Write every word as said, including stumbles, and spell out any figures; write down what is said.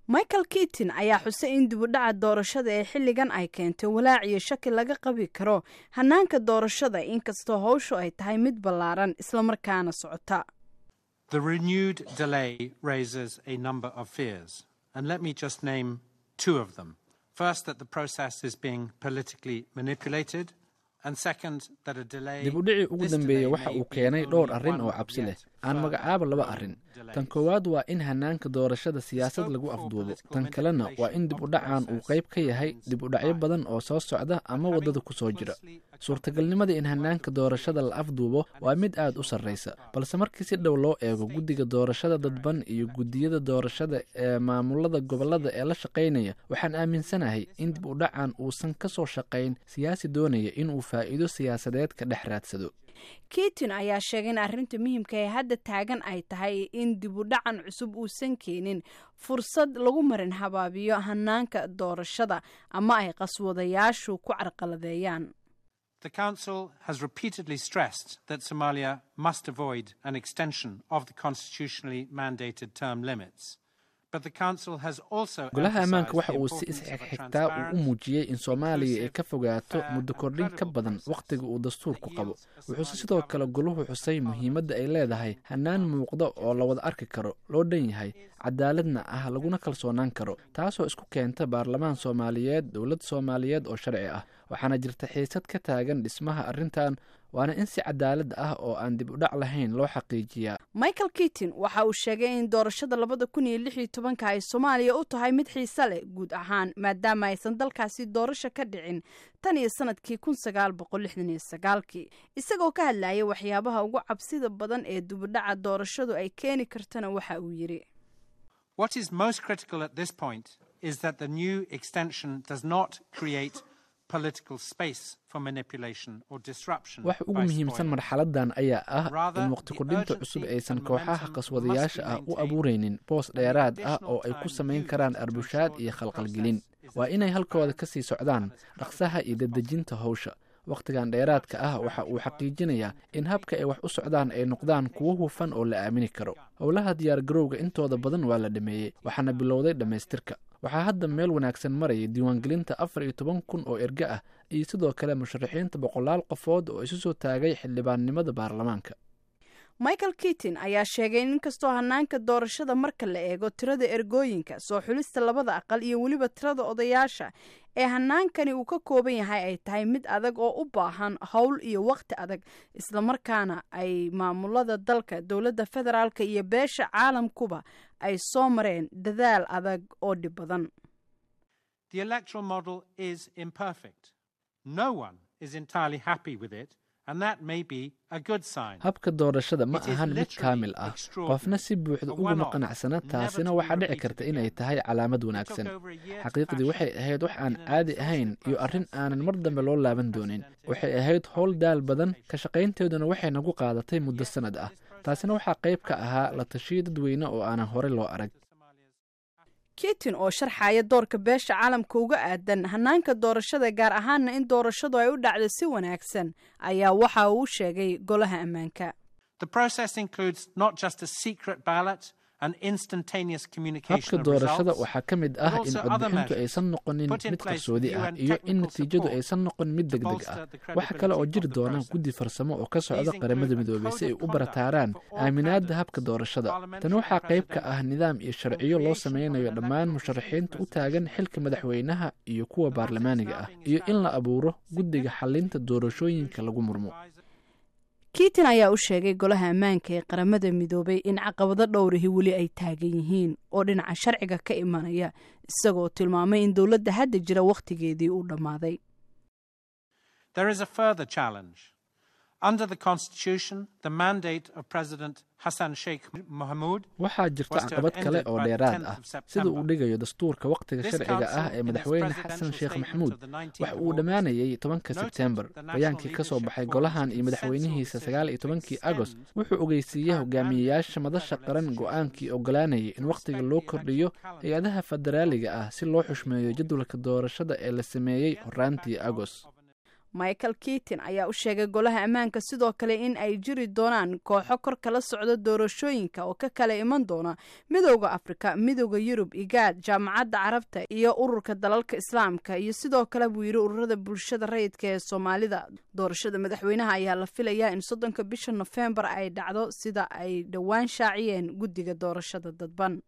Michael Keaton ayaa xusay in dib u dhaca doorashada ee xilligan ay keentay walaac iyo shaki laga qabi karo hanaanka doorashada inkastoo hawshu ay tahay mid ballaaran isla markaana socota. The renewed delay raises a number of fears, and let me just name two of them. First, that the process is being politically manipulated, and second, that a delay dib u dhici ugu dambeeyay waxa uu keenay dhowr arrin oo cabsi leh. Aan magacaabo laba arrin. Tan koowaad waa in hanaanka doorashada siyaasad lagu afduubo. Tan kalena waa in dib u dhacaan uu qayb ka yahay dib u dhacyo badan oo soo socda ama wadada ku soo jira. Suurtagalnimada in hanaanka doorashada la afduubo waa mid aad u sarreysa, balse markii si dhow loo eego guddiga doorashada dadban iyo guddiyada doorashada ee maamulada gobolada ee la shaqeynaya, waxaan aaminsanahay in dib u dhacaan uusan ka soo shaqeyn siyaasi doonaya in uu faa'iido siyaasadeed ka dhex raadsado. Keaton ayaa sheegay in arrinta muhiimka ee hadda taagan ay tahay in dib u dhacan cusub uusan keenin fursad lagu marin habaabiyo hanaanka doorashada ama ay qaswadayaashu ku carqaladeeyaan. The Council has repeatedly stressed that Somalia must avoid an extension of the constitutionally mandated term limits. golaha ammaanka waxa uu si isxigxigtaa uu u muujiyey in Soomaaliya ay ka fogaato muddo kordhin ka badan waqtiga uu dastuurku qabo. Wuxuuse sidoo kale goluhu xusay muhiimadda ay leedahay hanaan muuqda oo la wada arki karo, loo dhan yahay, cadaaladna ah laguna kalsoonaan karo, taasoo isku keenta baarlamaan Soomaaliyeed, dowlad Soomaaliyeed oo sharci ah. Waxaana jirta xiisad ka taagan dhismaha arrintan, waana in si cadaalad ah oo aan dib u dhac lahayn loo xaqiijiyaa. Michael Keaton waxa uu sheegay in doorashada labada kun iyo lix iyo tobanka ay Soomaaliya u tahay mid xiiso leh guud ahaan maadaama aysan dalkaasi doorasho ka dhicin tan iyo sanadkii kun sagaal boqol lixdan iyo sagaalkii. Isagoo ka hadlayay waxyaabaha ugu cabsida badan ee dib u dhaca doorashadu ay keeni kartana waxa uu yiri: What is most critical at this point is that the new extension does not create political space for manipulation or disruption. Wax ugu muhiimsan marxaladan ayaa ah in waqti kordhinta cusub aysan kooxaha qaswadayaasha ah u abuureynin boos dheeraad ah oo ay ku samayn karaan arbushaad iyo khalqalgelin. Waa inay halkooda ka sii socdaan dhaqsaha iyo dadejinta hawsha. Waqtigan dheeraadka ah waxa uu xaqiijinayaa in habka ay wax u socdaan ay noqdaan kuwo hufan oo la aamini karo. Howlaha diyaar garowga intooda badan waa la dhameeyey, waxaana bilowday dhamaystirka. waxaa hadda meel wanaagsan maraya diiwaangelinta afar iyo toban kun oo erga ah iyo sidoo kale musharaxiinta boqolaal qofood oo isu soo taagay xildhibaannimada baarlamaanka. Michael Keaton ayaa sheegay in inkastoo hanaanka doorashada marka la eego tirada ergooyinka soo xulista labada aqal iyo weliba tirada odayaasha ee hanaankani uu ka kooban yahay ay tahay mid adag oo u baahan hawl iyo waqti adag, isla markaana ay maamulada dalka, dowladda federaalka iyo beesha caalamkuba ay soo mareen dadaal adag oo dhib badan. The electoral model is imperfect. No one is entirely happy with it. And that may be a good sign. habka doorashada ma ahan mid kaamil ah, qofna si buuxda uguma qanacsana, taasina waxaa dhici karta inay tahay calaamad wanaagsan. xaqiiqdii waxay ahayd wax aan caadi ahayn iyo arrin aanan mar dambe loo laaban doonin. waxay ahayd howl daal badan, ka shaqaynteeduna waxay nagu qaadatay muddo sanad ah. taasina waxaa qayb ka ahaa la tashiyo dadweyne oo aanan hore loo arag. Keaton oo sharxaya doorka beesha caalamka uga aadan hanaanka doorashada gaar ahaanna in doorashadu ay u dhacdo si wanaagsan ayaa waxa uu sheegay golaha ammaanka. The process includes not just a secret ballot and instantaneous communication habka doorashada waxaa ka mid ah in codbixintu aysan noqonin mid qarsoodi ah iyo in natiijadu aysan noqon mid degdeg ah. waxa kale oo jiri doona guddi farsamo oo ka socda qaramada midoobay si ay u barataaraan aaminaadda habka doorashada. Tani waxaa qayb ka ah nidaam iyo sharciyo loo sameynayo dhammaan musharaxiinta u taagan xilka madaxweynaha iyo kuwa baarlamaaniga ah, iyo in la abuuro guddiga xalinta doorashooyinka lagu murmo. Keaton ayaa u sheegay golaha ammaanka ee qaramada midoobay in caqabado dhowrihi weli ay taagan yihiin oo dhinaca sharciga ka imanaya, isagoo tilmaamay in dowladda hadda jira waqtigeedii uu dhammaaday. There is a further challenge. Under the constitution, the mandate of President Hassan Sheikh Mohamud waxaa jirta caqabad kale oo dheeraad ah. sida uu dhigayo dastuurka waqtiga sharciga ah ee madaxweyne Xasan Sheikh Maxamuud waxa uu dhamaanayay tobanka Sebtembar. bayaankii ka soo baxay golahan iyo madaxweynihiisa sagaal iyo tobankii Agost wuxuu ogeysiiyay hogaamiyayaasha madasha qaran go'aankii ogolaanayay in waqtiga loo kordhiyo hay'adaha federaaliga ah si loo xushmeeyo jadwalka doorashada ee la sameeyay horaantii Agost. michael keaton ayaa u sheegay golaha ammaanka sidoo kale in ay jiri doonaan kooxo kor kala socda doorashooyinka oo ka kala iman doona midowda afrika, midowda yurub, igaad, jaamacadda carabta iyo ururka dalalka islaamka iyo sidoo kale buu yidhi ururada bulshada rayidka ee soomaalida. doorashada madaxweynaha ayaa la filayaa in soddonka bisha nofembar ay dhacdo sida ay dhowaan shaaciyeen guddiga doorashada dadban.